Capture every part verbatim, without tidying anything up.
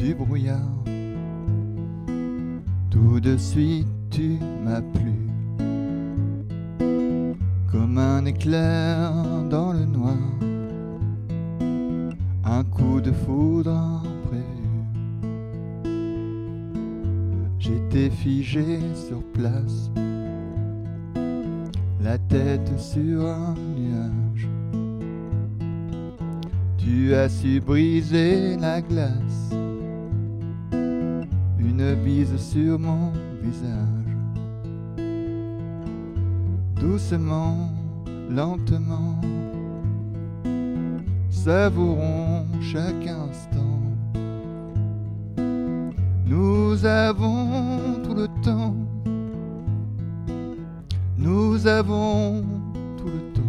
du brouillard. Tout de suite tu m'as plu, comme un éclair dans le noir, un coup de foudre imprévu. J'étais figé sur place, la tête sur un nuage. Tu as su briser la glace, une bise sur mon visage. Doucement, lentement, savourons chaque instant. Nous avons tout le temps, nous avons tout le temps.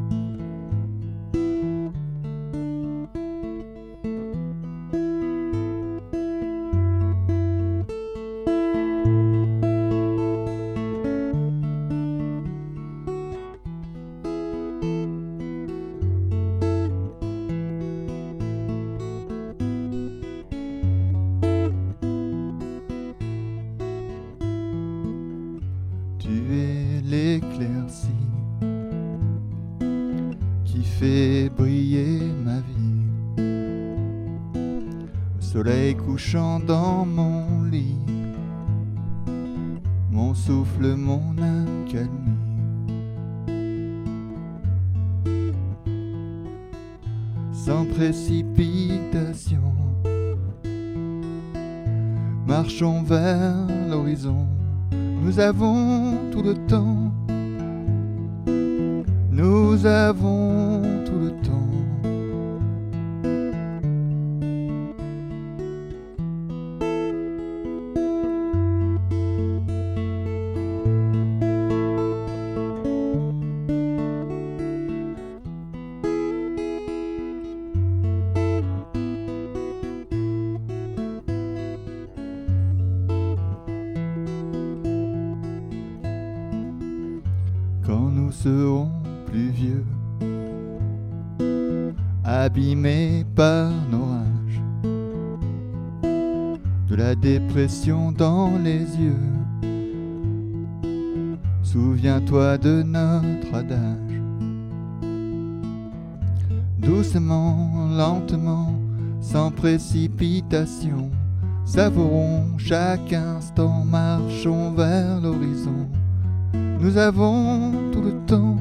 Tu es l'éclaircie qui fait briller ma vie, le soleil couchant dans mon lit, mon souffle, mon accalmie. Sans précipitation, marchons vers l'horizon. Nous avons tout le temps, nous avons tout le temps. Quand nous serons plus vieux, abîmés par nos rages, de la dépression dans les yeux, souviens-toi de notre adage. Doucement, lentement, sans précipitation, savourons chaque instant, marchons vers l'horizon. Nous avons tout le temps,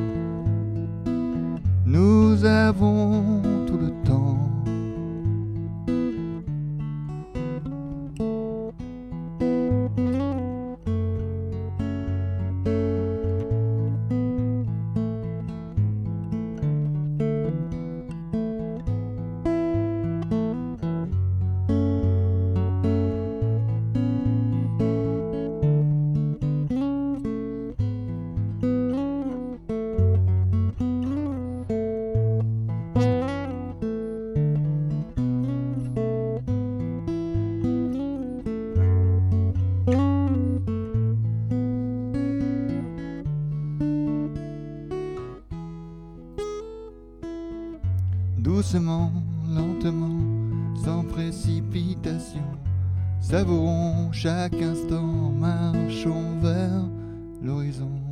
nous avons tout le temps. Doucement, lentement, sans précipitation, savourons chaque instant, marchons vers l'horizon.